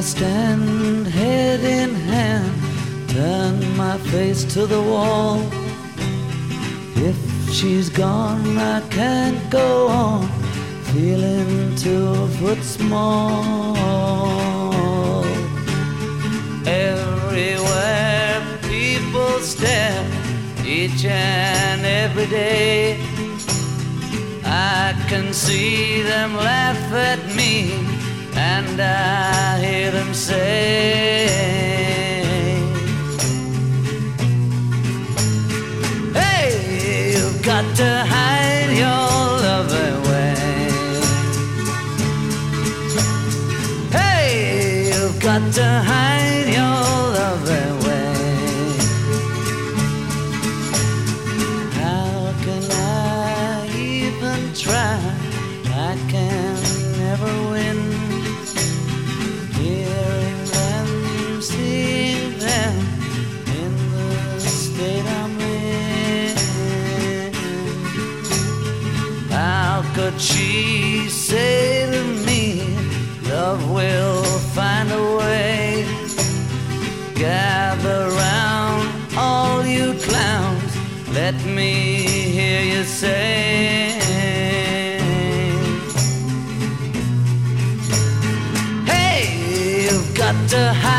stand head in hand, turn my face to the wall. If she's gone, I can't go on, feeling 2 foot small. Everywhere people stare, each and every day. I can see them laugh at me, and I hear them say, hey, you've got to hide your love away. Hey, you've got to hide your love away. How can I even try? I can never win. Hearing them, seeing them in the state I'm in. How could she say to me, love will find a way? Gather round, all you clowns, let me hear you say, got to hide